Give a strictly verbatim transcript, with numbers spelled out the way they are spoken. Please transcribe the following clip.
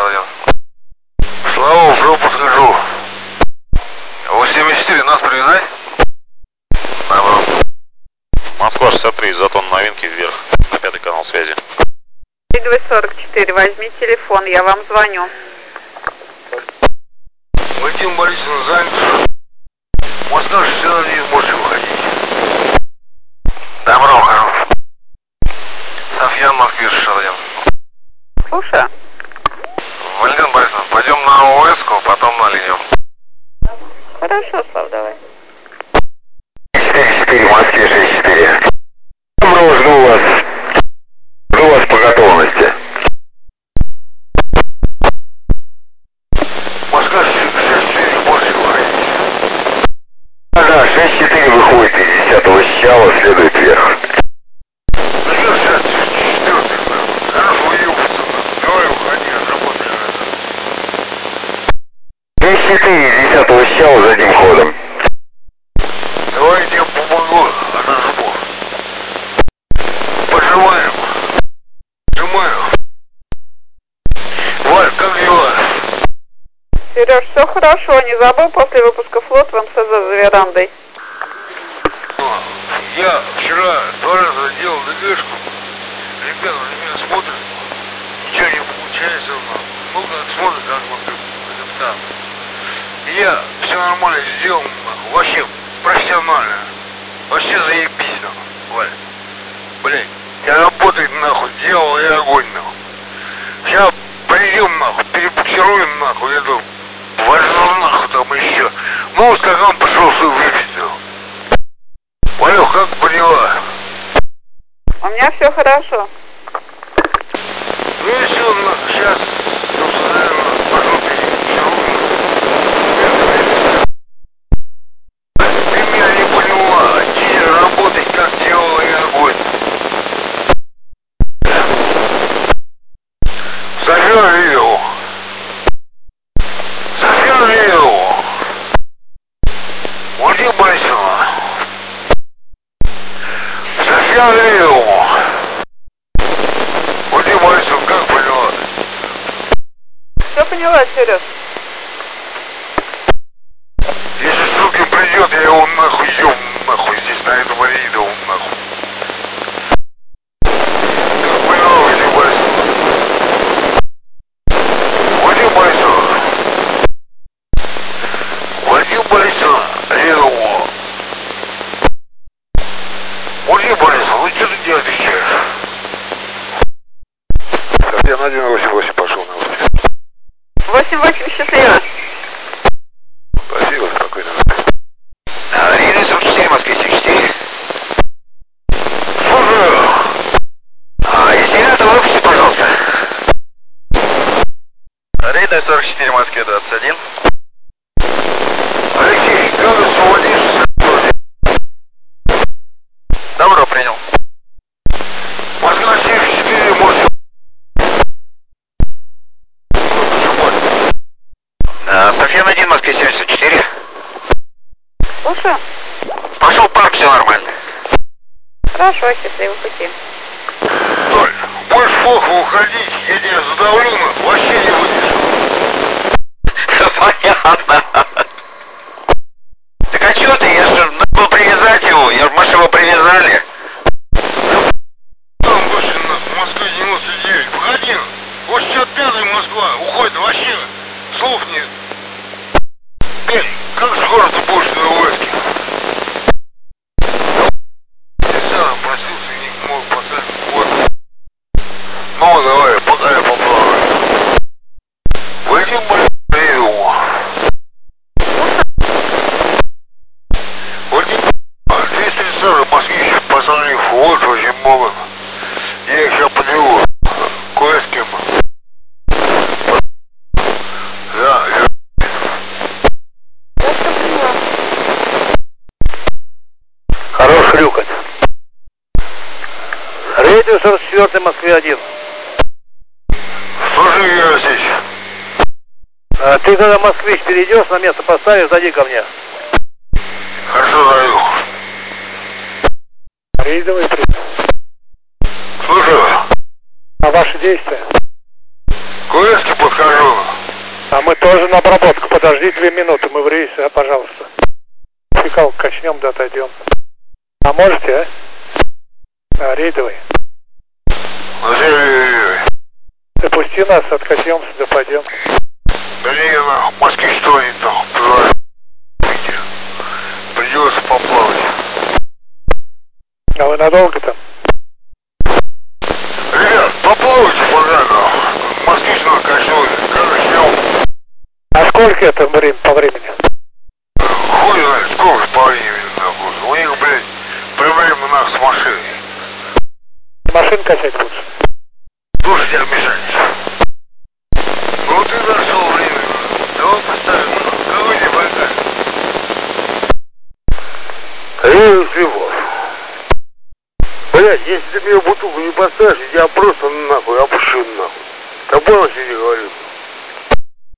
один. Слава, в жопу схожу. восемь семьдесят четыре, нас привязать? Добро. Москва шестьдесят три, затон новинки вверх, на пятый канал связи. двести сорок четыре, возьми телефон, я вам звоню. Вадим Борисовна занят. Москва шестьдесят один, можете выходить. Добро, ухожу. Софьян, Москве шестьдесят один. Слушай. Валентина Борисовна, пойдем на ОС-ку, потом на линию. Хорошо, Слав, давай. шесть четыре, Москве шесть четыре. Добро, жду вас. Жду вас по готовности. Москва шесть четыре, можете выходить. Да, шесть четыре выходит из десятого числа, следует вверх. Ну что сейчас, четвертый, хорошо, уебаться, давай уходи, отработали это. шесть четыре из десятого числа задним ходом. Давай я тебе помогу, отожму. Пожимаем. Сжимаю. Валь, как дела? Сереж, все хорошо, не забыл после выпуска флот в МСЗ за верандой? Я вчера два раза делал ДГшку. Ребята на меня смотрят. Ничего не получается. Ну как смотрят, как вот капитан. И я все нормально сделал, нахуй. Вообще профессионально. Вообще заебись, нахуй, Валь. Блять, я работать нахуй, делал и огонь, нахуй. Сейчас придем, нахуй, перебуксируем, нахуй, эту вожу, нахуй, там еще. Ну, стакан пошел свой выпить, нахуй. Валюх, как поняла? У меня все хорошо. Ну и все, сейчас, собственно, наверное, пошел перебуксируем. Ты меня не поняла, где работать, как делал и огонь. Софьян видел. Софьян видел. Владимир Борисовна. Софьян видел. Владимир Борисовна, как поняла? Все поняла, Сереж? Если Струкин придет, я его нахуй ем, нахуй, здесь на этом рейду, нахуй. Как поняла, Владимир Борисовна? Владимир Борисовна. Владимир Борисовна, Лео. Владимир Борисовна, ну что ты не отвечаешь? Софьян один восемь восемь пошел на вас. восемь восемь, счастливо. Спасибо, спокойно. Рейд сорок четыре, Москве семьдесят четыре. Слушаю. А, если это выпусти, пожалуйста. Рейд сорок четыре, Москве двадцать один. Алексей, как освободишься? Добро, принял. Москва семьдесят четыре, может. А, Софьян один, Москве семьдесят четыре. Слушай. Пошел парк, все нормально. Хорошо, счастливого пути. Толь, больше плохо уходить, я тебя задавлю, но вообще не выдержу. Понятно. Так а что ты? Я же надо было привязать его, я же мы же его привязали. Там больше на Москве девяносто девять, выходи. Вот шестьдесят пятая Москва, уходит вообще, слов нет. Блядь, как скоро ты будешь на ОСке? Я сам просился и не мог поставить. Вот. Ну давай, пока я поплаваю. Вадим Борисович. Вадим, двести тридцать в Москве еще пацаны флот очень много. Я их сейчас поделаю. Кое с кем. Да, я... Я все поняла. Хорош хрюкать. Рейдер сорок четыре, Москве один. Слушай, Юрий Алексеевич. А ты когда москвич перейдешь, на место поставишь, зайди ко мне. Хорошо, зайду. Рейдовый прием. Слушаю. А ваши действия? Курецкий подхожу. А мы тоже на обработку. Подожди две минуты, мы в рейсе, а, пожалуйста. Фикал качнем, да отойдем. А можете, а? А, рейдовый. Допусти нас, откатемся, да пойдем. Да не, на Москве что они там, придется поплавать. А вы надолго там? Ребят, поплавайте пока, да. Москвич качнули, начнем. А сколько это время, по времени? Хуй знает, сколько по времени, нахуй. У них, блядь, проблемы нас с машиной. Машин качать лучше. Слушай, тебя мешать. Ну ты нашел время. Давай поставим, кого не богат. А я его. Блядь, если ты мне бутылку не поставишь, я просто нахуй опущу нахуй. Как понял, что я говорю?